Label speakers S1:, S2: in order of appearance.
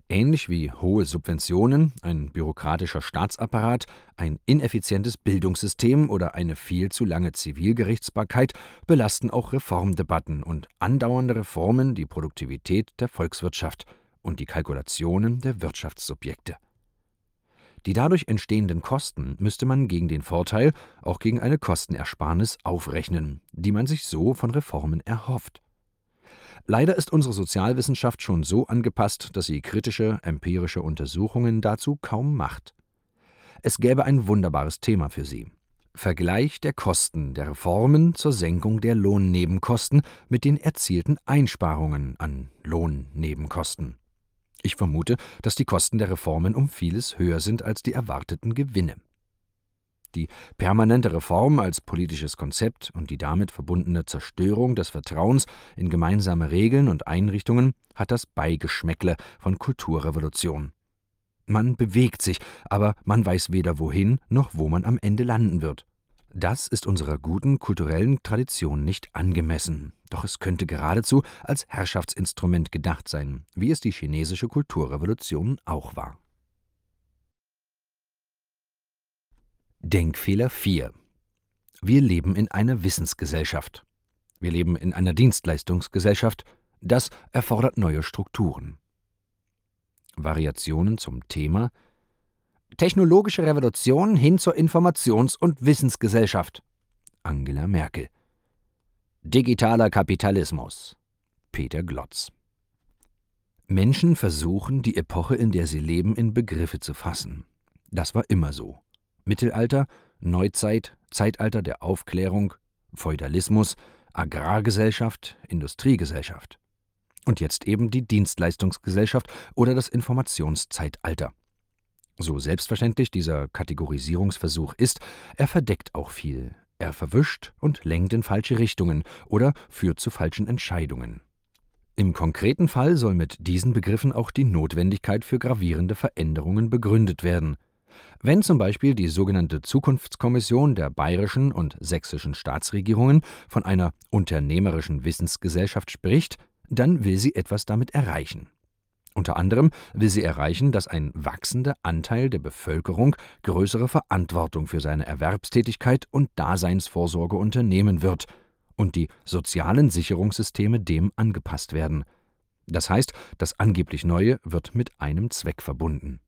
S1: Ähnlich wie hohe Subventionen, ein bürokratischer Staatsapparat, ein ineffizientes Bildungssystem oder eine viel zu lange Zivilgerichtsbarkeit belasten auch Reformdebatten und andauernde Reformen die Produktivität der Volkswirtschaft und die Kalkulationen der Wirtschaftssubjekte. Die dadurch entstehenden Kosten müsste man gegen den Vorteil, auch gegen eine Kostenersparnis aufrechnen, die man sich so von Reformen erhofft. Leider ist unsere Sozialwissenschaft schon so angepasst, dass sie kritische, empirische Untersuchungen dazu kaum macht. Es gäbe ein wunderbares Thema für sie: Vergleich der Kosten der Reformen zur Senkung der Lohnnebenkosten mit den erzielten Einsparungen an Lohnnebenkosten. Ich vermute, dass die Kosten der Reformen um vieles höher sind als die erwarteten Gewinne. Die permanente Reform als politisches Konzept und die damit verbundene Zerstörung des Vertrauens in gemeinsame Regeln und Einrichtungen hat das Beigeschmäckle von Kulturrevolution. Man bewegt sich, aber man weiß weder wohin noch wo man am Ende landen wird. Das ist unserer guten kulturellen Tradition nicht angemessen, doch es könnte geradezu als Herrschaftsinstrument gedacht sein, wie es die chinesische Kulturrevolution auch war. Denkfehler 4: Wir leben in einer Wissensgesellschaft. Wir leben in einer Dienstleistungsgesellschaft. Das erfordert neue Strukturen. Variationen zum Thema: Technologische Revolution hin zur Informations- und Wissensgesellschaft. Angela Merkel. Digitaler Kapitalismus. Peter Glotz. Menschen versuchen, die Epoche, in der sie leben, in Begriffe zu fassen. Das war immer so. Mittelalter, Neuzeit, Zeitalter der Aufklärung, Feudalismus, Agrargesellschaft, Industriegesellschaft. Und jetzt eben die Dienstleistungsgesellschaft oder das Informationszeitalter. So selbstverständlich dieser Kategorisierungsversuch ist, er verdeckt auch viel. Er verwischt und lenkt in falsche Richtungen oder führt zu falschen Entscheidungen. Im konkreten Fall soll mit diesen Begriffen auch die Notwendigkeit für gravierende Veränderungen begründet werden. Wenn zum Beispiel die sogenannte Zukunftskommission der bayerischen und sächsischen Staatsregierungen von einer unternehmerischen Wissensgesellschaft spricht, dann will sie etwas damit erreichen. Unter anderem will sie erreichen, dass ein wachsender Anteil der Bevölkerung größere Verantwortung für seine Erwerbstätigkeit und Daseinsvorsorge unternehmen wird und die sozialen Sicherungssysteme dem angepasst werden. Das heißt, das angeblich Neue wird mit einem Zweck verbunden.